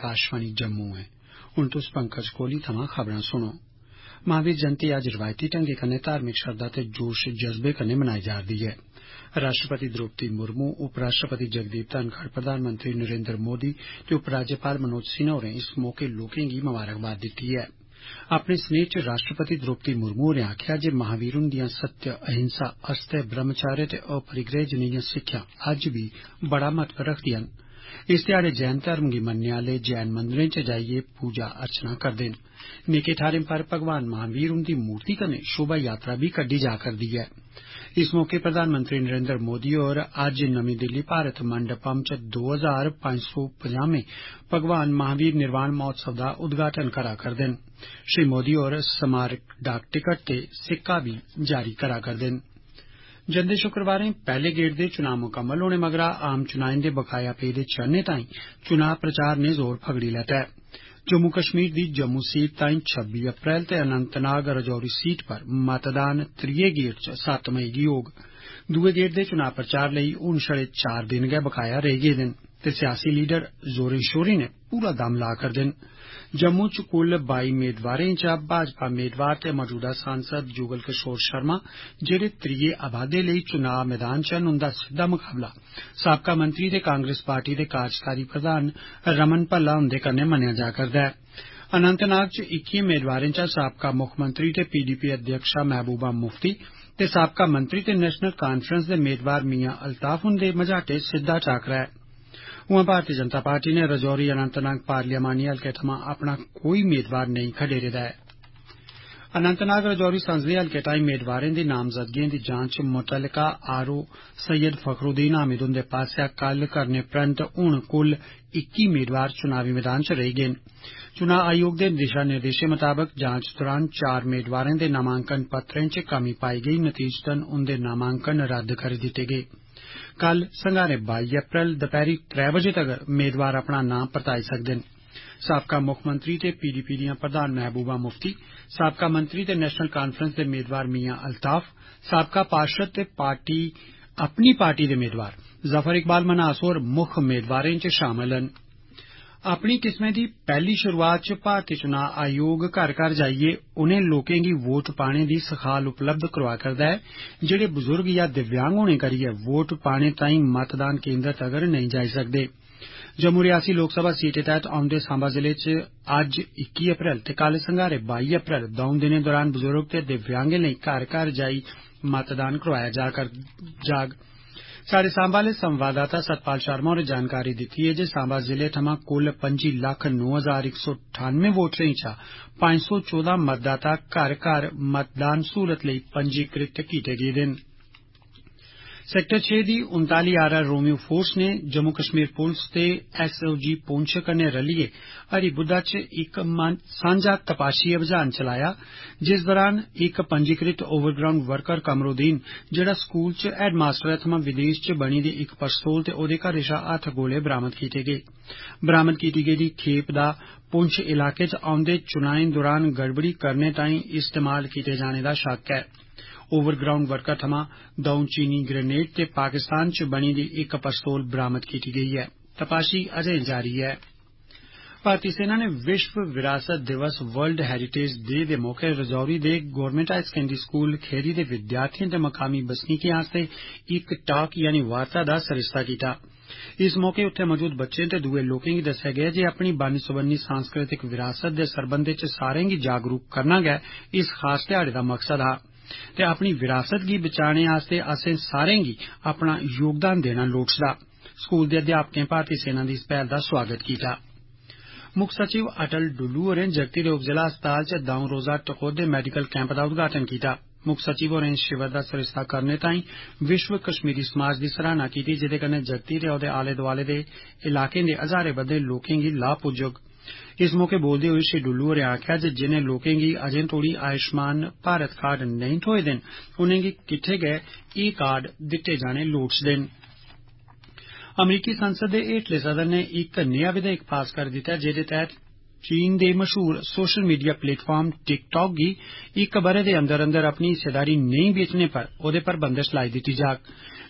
आकाशवाणी जम्मू है। हुण तुस पंकज कोहली थमां खबरां सुनो। महावीर जयंती अज्ज रवायती ढंगै कन्नै धार्मिक श्रद्धा ते जोश जज्बे कन्नै मनाई जा'रदी ऐ। राष्ट्रपति द्रौपदी मुर्मू, उपराष्ट्रपति जगदीप धनखड़, प्रधानमंत्री नरेंद्र मोदी ते उपराज्यपाल मनोज सिन्हा होरें इस मौके लोकें गी ममारकबाद दित्ती ऐ। अपने स्नेह च राष्ट्रपति द्रौपदी मुर्मू होरें आखेआ जे महावीर हुंदियां सत्य, अहिंसा, अस्तेय, ब्रह्मचार्य ते अपरिग्रह जनेहियां सिक्खेयां अज्ज बी बड़ा महत्व रखदियां न। इस ध्याड़े जैन धर्म गी मन्नने आले जैन मंदिरें च जाइयै पूजा अर्चना करदे न। नेके थाहरें पर भगवान महावीर हुंदी मूर्ति कन्नै शोभा यात्रा भी कड्डी जा करदी ऐ। इस मौके प्रधानमंत्री नरेंद्र मोदी होर अज्ज नमीं दिल्ली भारत मंडपम च 2550 भगवान महावीर निर्वाण महोत्सव दा उद्घाटन करा करदे न। श्री मोदी होर स्मारक डाक टिकट ते सिक्का भी जारी करा करदे न। जंदे शुक्रवारें पैहले गेड़ दे चुनां मुकम्मल होने मगरा आम चुनाएं दे बकाया पेदे चरणें ताईं चुनां प्रचार ने जोर फगड़ी लैता ऐ। जम्मू कश्मीर दी जम्मू सीट ताईं 26 अप्रैल ते अनंतनाग राजौरी सीट पर मतदान त्रिये गेड़ च 7 मई गी होग। दुए गेड़ दे चुनां प्रचार लेई हुण छड़े 4 दिन गै बकाया रेही गेदे न ते सियासी लीडर जोरें शोरें नै पूरा दम ला करदे न। जम्मू च कुल 22 मेदवारें चा भाजपा मेदवार ते मौजूदा सांसद जुगल किशोर शर्मा जेड़े त्रिये अबादे लेई चुनां मैदान च न, उंदा सिद्दा मुकाबला साबका मंत्री ते कांग्रेस पार्टी दे कार्यकारी प्रधान रमन भल्ला हुंदे कन्नै मन्नेआ जा करदा ऐ। अनंतनाग च 21 मेदवारें चा साबका मुक्खमंत्री ते पीडीपी अध्यक्षा महबूबा मुफ्ती ते साबका मंत्री ते नेशनल कांफ्रेंस दे मेदवार मियां अल्ताफ हुंदे मझाटे सिद्दा टाकरा ऐ। उआं भारतीय जनता पार्टी ने राजौरी अनंतनाग पार्लियामानी हल्के थमां अपना कोई मेदवार नेईं खडेरे दा ऐ। अनंतनाग राजौरी संसदीय हल्के ताईं मेदवारें दी नामजदगिएं दी जांच मुतलका आरओ सैयद फखरुद्दीन हामिद हुंदे पास्सेआ कल करने परैंत हुण कुल 21 मेदवार चुनावी मैदान च रेही गे न। चुनां आयोग दे दिशा निर्देशें मताबक जांच दौरान 4 मेदवारें दे नामांकन पत्रें च कमी पाई गेई, नतीजतन उंदे नामांकन रद्द करी दित्ते गे। कल संगारें 22 अप्रैल दपैहरी 3 बजे तगर मेदवार अपना नां परताई सकदे न। साबका मुक्खमंत्री ते पीडीपी दियां प्रधान महबूबा मुफ्ती, साबका मंत्री ते नेशनल कांफ्रेंस दे मेदवार मियां अल्ताफ, साबका पार्षद ते अपनी पार्टी दे मेदवार जफर इकबाल मनास होर मुक्ख मेदवारें च शामल न। अपनी किस्मै दी पैहली शुरुआत च भारतीय चुनां आयोग घर घर जाइयै उनें लोकें गी वोट पाने दी सखाल उपलब्ध करोआ करदा ऐ जेड़े बुजुर्ग या दिव्यांग होने करियै वोट पाने ताईं मतदान केन्द्र तगर नेईं जाई सकदे। जम्मू रियासी लोकसभा सीटें तैहत औंदे सांबा जिले च अज्ज 21 अप्रैल ते कल संगारे 22 अप्रैल दौं दिनें दौरान बुजुर्ग ते दिव्यांगें लेई घर घर जाई मतदान करोआया जाग। साढ़े सांबा आले संवाददाता सतपाल शर्मा होरें जानकारी दित्ती ऐ जे सांबा जिले थमां कुल 25,09,198 वोटरें चा 514 मतदाता घर घर मतदान सहूलत लेई पंजीकृत कीते गेदे न। सेक्टर 6 दी 39 आर रोमियो फोर्स ने जम्मू कश्मीर पुलिस ते एसओजी पुंछ कन्नै रलियै हरिबुद्धा च इक सांझा तपाशी अभियान चलाया, जिस दौरान इक पंजीकृत ओवरग्राउंड वर्कर कमरुद्दीन जेड़ा स्कूल च हैडमास्टर थमां विदेश च बनी दी इक पिस्तौल ते ओदे घरै शा हत्थ गोले बरामद कीते गे। बरामद कीती गेदी खेप दा पुंछ इलाके च औंदे चुनाएं दौरान गड़बड़ी करने ताईं इस्तेमाल कीते जाने दा शक ऐ। ओवरग्राउंड वर्कर थमां 2 चीनी ग्रेनेड ते पाकिस्तान च बनी दी इक पिस्तौल बरामद कीती गेई ऐ। तपाशी अजें जारी ऐ। भारतीय सेना ने विश्व विरासत दिवस वर्ल्ड हेरिटेज डे दे मौके राजौरी दे government higher secondary school Kheri दे विद्यार्थियों ते मकामी बसनीकें आस्ते इक टाक यानी वार्ता दा सरिस्ता कीता। इस मौके उत्थे मौजूद बच्चें ते दुए लोकें गी दस्सेआ गेआ जे अपनी बन्नी-सबन्नी सांस्कृतिक विरासत दे सरबंधै च सारें गी जागरूक करना गै इस खास ध्याड़े दा मकसद हा ते अपनी विरासत गी बचाने आस्ते असें सारें गी अपना योगदान देना लोड़चदा। स्कूल दे अध्यापकें भारतीय सेना दी इस पहल दा स्वागत कीता। मुक्ख सचिव अटल डुल्लू होरें जगती दे उपजिला अस्पताल च 2 रोजा टकोह्दे मेडिकल कैंप दा उद्घाटन कीता। मुक्ख सचिव होरें शिविर दा सरिस्ता करने ताईं विश्व कश्मीरी समाज दी सराहना कीती, जेदे कन्नै जगती ते ओदे आले दुआले दे इलाकें दे हजारें बद्दे लोकें गी लाह पुज्जोग। इस मौके बोलदे होई श्री डुल्लू होरें आखेआ जे जिनें लोकें गी अजें तोड़ी आयुष्मान भारत कार्ड नेईं थ्होए दे न, उनेंगी किट्ठे गै एह् कार्ड दित्ते जाने लोड़चदे न। अमरीकी संसद दे हेठले सदन ने इक नेहा विधेयक पास करी दित्ता जेदे तैहत चीन दे मशहूर सोशल मीडिया प्लेटफार्म टिकटॉक गी इक ब'रे दे अंदर अंदर अपनी हिस्सेदारी नेईं बेचने पर ओदे पर बंदश लाई दित्ती जाग।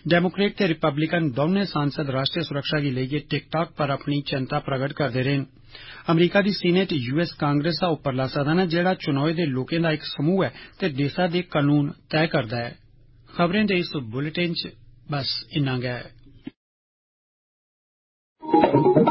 डेमोक्रेट ते रिपब्लिकन दौनें सांसद राष्ट्रीय सुरक्षा गी लेइयै टिकटॉक पर अपनी चिंता प्रगट करदे रेह् न। अमरीका दी सीनेट यूएस कांग्रेस दा उपरला सदन है जेड़ा चुनोए दे लोकें दा एक समूह है ते देसा दे कानून तय करदा है। खबरें दे इस बुलेटिन च बस इन्ना गै।